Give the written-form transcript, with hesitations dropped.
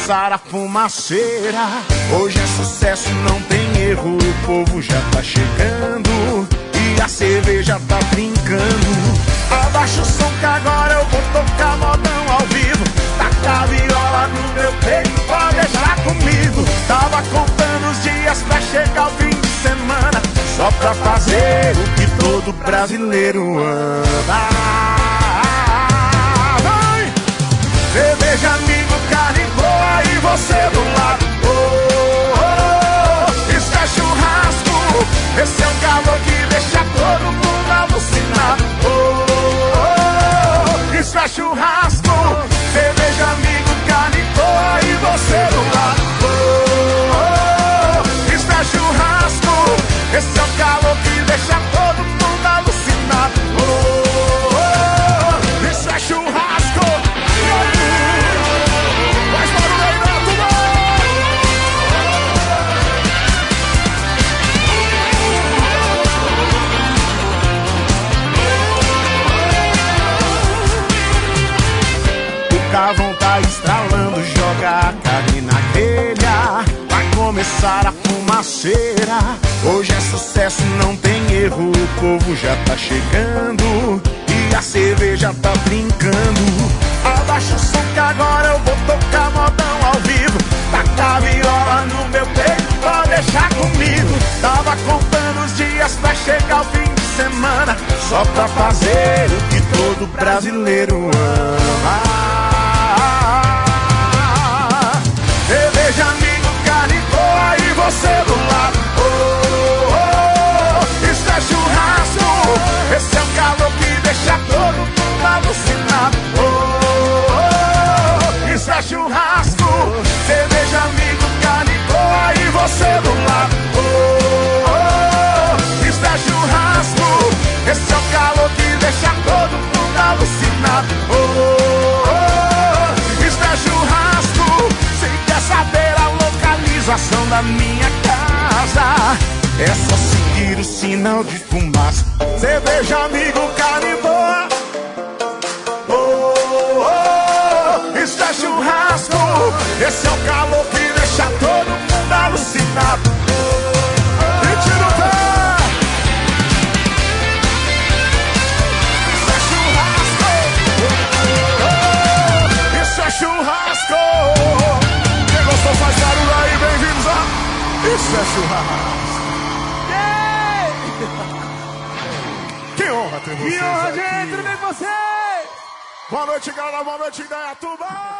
começar a fumaceira. Hoje é sucesso, não tem erro, o povo já tá chegando e a cerveja tá brincando. Abaixa o som que agora eu vou tocar modão ao vivo. Taca a viola no meu peito, pode deixar comigo. Tava contando os dias pra chegar o fim de semana, só pra fazer o que todo brasileiro ama. Vai! Cerveja, amigo, carne boa e você do lado. Oh, oh, oh. Isso é churrasco, esse é o calor que deixa todo mundo alucinado. Oh, oh, oh. Isso é churrasco, cerveja, amigo, carne boa e você do lado. Oh, oh, oh. Isso é churrasco, esse é o calor que deixa todo mundo alucinado. Oh, oh, oh. Isso é churrasco. Faz barulho aí, Neto, O carvão tá estralando, joga a carne na grelha, vai começar a fumaceira. Hoje é sucesso, não tem erro, o povo já tá chegando e a cerveja tá brincando. Abaixa o som que agora eu vou tocar modão ao vivo. Taca a viola no meu peito, pode deixar comigo. Tava contando os dias pra chegar o fim de semana, só pra fazer o que todo brasileiro ama. Cerveja, amigo, carne boa e você do lado. Oh, oh, oh. Isso é churrasco, esse é o calor que deixa todo mundo alucinado. Oh, oh, oh. Isso é churrasco, cerveja, amigo, carne boa e você do lado. Oh, oh, oh. Isso é churrasco, esse é o calor que deixa todo mundo alucinado. Oh, oh, oh. Isso é churrasco, se quer saber a localização da minha casa, é só seguir o sinal de fumaça. Cerveja, amigo, carne boa. Oh, oh, oh. Isso é churrasco, esse é o calor que deixa todo mundo alucinado. E tira o pé. Isso é churrasco. Oh, oh. Isso é churrasco. Quem gostou faz barulho aí, bem-vindos a Isso é Churrasco. Que honra ter vocês. Que honra, aqui. gente, tudo bem com você? Boa noite, galera, boa noite, Indaiatuba.